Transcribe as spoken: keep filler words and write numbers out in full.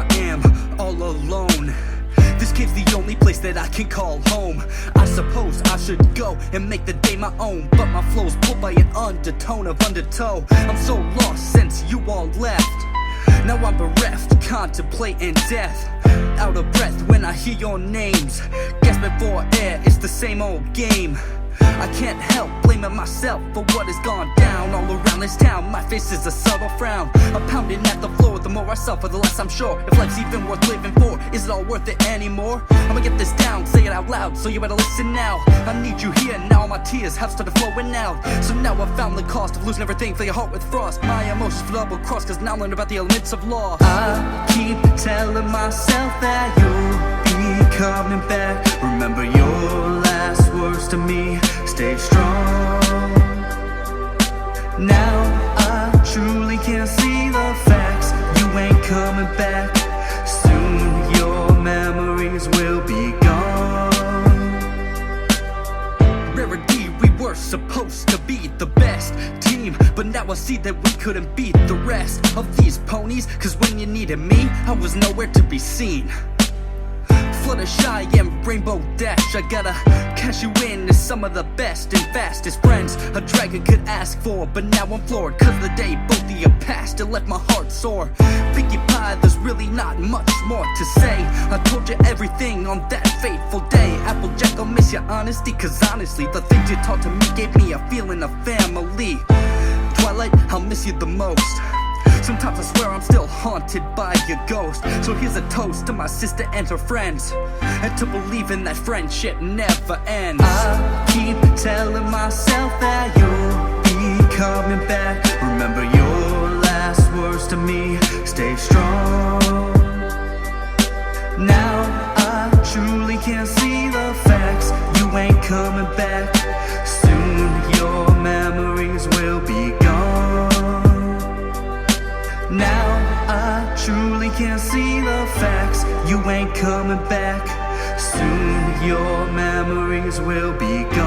I am, all alone. This cave's the only place that I can call home. I suppose I should go and make the day my own, but my flow's pulled by an undertone of undertow. I'm so lost since you all left. Now I'm bereft, contemplating death. Out of breath when I hear your names, gasping for air, it's the same old game. I can't help blaming myself for what has gone down all around this town. My face is a subtle frown. I'm pounding at the floor. The more I suffer, the less I'm sure if life's even worth living for. Is it all worth it anymore? I'ma get this down, say it out loud, so you better listen now. I need you here now, my tears have started flowing out. So now I've found the cost of losing everything, fill your heart with frost. My emotions for double cross, cause now I learned about the elements of loss. I keep telling myself that you'll be coming back. Remember your last words to me, stay strong. Now I truly can't see the facts. You ain't coming back. Soon your memories will be gone. Rarity, we were supposed to be the best team, but now I see that we couldn't beat the rest of these ponies. Cause when you needed me, I was nowhere to be seen. Fluttershy and Rainbow Dash, I gotta cash you in as some of the best and fastest friends a dragon could ask for. But now I'm floored, cause the day both of you passed, it left my heart sore. Pinkie Pie, there's really not much more to say. I told you everything on that fateful day. Applejack, I'll miss your honesty, cause honestly the things you taught to me gave me a feeling of family. Twilight, I'll miss you the most. Sometimes I swear I'm still haunted by your ghost. So here's a toast to my sister and her friends, and to believing that friendship never ends. I keep telling myself that you'll be coming back. Remember your last words to me, stay strong. Now I truly can't see the facts. You ain't coming back. Soon your memories will be gone. Now I truly can't see the facts. You ain't coming back. Soon your memories will be gone.